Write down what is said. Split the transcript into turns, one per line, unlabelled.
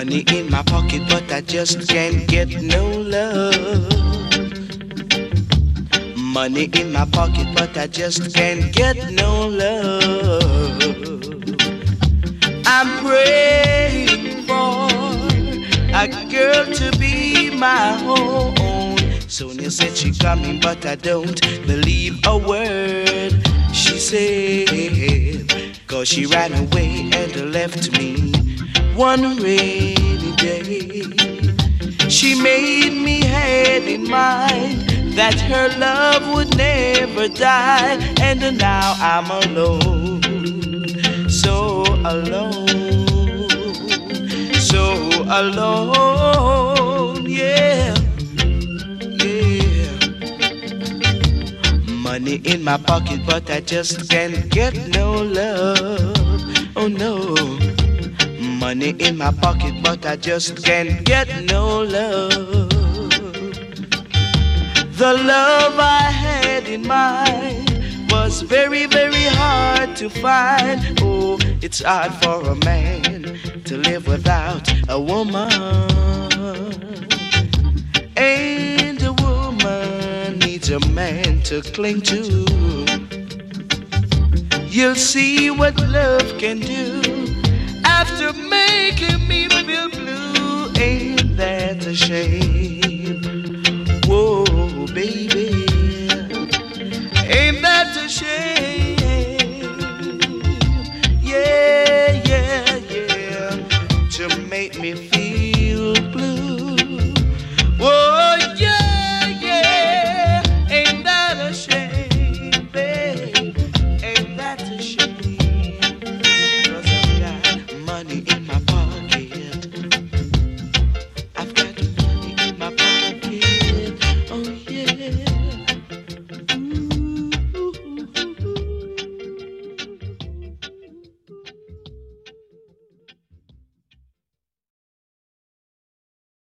Money in my pocket, but I just can't get no love. Money in my pocket, but I just can't get no love. I'm praying for a girl to be my own. Sonia said she coming, but I don't believe a word she said. 'Cause she ran away and left me one rainy day. She made me had in mind that her love would never die. And now I'm alone, so alone, so alone, yeah, yeah. Money in my pocket, but I just can't get no love, oh no. Money in my pocket, but I just can't get no love. The love I had in mind was very, very hard to find. Oh, it's hard for a man to live without a woman. And a woman needs a man to cling to. You'll see what love can do after making me feel blue. Ain't that a shame? Whoa, baby, ain't that a shame? Yeah, yeah, yeah, to make me feel blue.